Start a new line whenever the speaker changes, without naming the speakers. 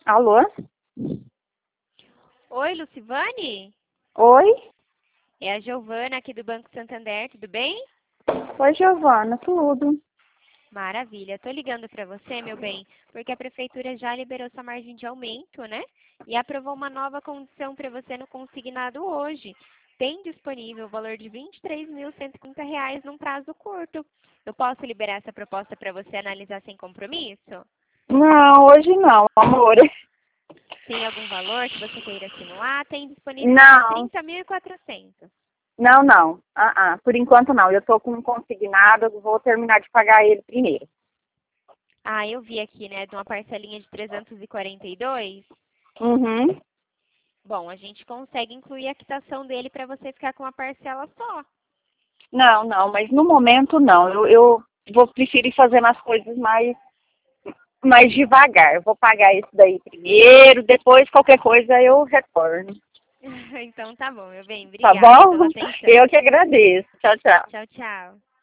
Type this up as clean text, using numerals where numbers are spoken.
Alô?
Oi, Lucivane?
Oi?
É a Giovana aqui do Banco Santander, tudo bem?
Oi, Giovana, tudo?
Maravilha. Tô ligando para você, meu bem, porque a prefeitura já liberou sua margem de aumento, né? E aprovou uma nova condição para você no consignado hoje. Tem disponível o valor de R$ 23.150 num prazo curto. Eu posso liberar essa proposta para você analisar sem compromisso?
Não, hoje não, amor.
Tem algum valor que você queira simular? Tem disponível só
Não,
30.400.
não. Por enquanto não. Eu tô com um consignado, eu vou terminar de pagar ele primeiro.
Ah, eu vi aqui, né, de uma parcelinha de 342.
Uhum.
Bom, a gente consegue incluir a quitação dele para você ficar com uma parcela só.
Não, mas no momento não. Eu vou preferir fazer as coisas mais devagar. Eu vou pagar isso daí primeiro, depois qualquer coisa eu retorno.
Então tá bom, meu bem.
Tá
Obrigada pela
bom?
atenção.
Eu que agradeço. Tchau, tchau.
Tchau, tchau.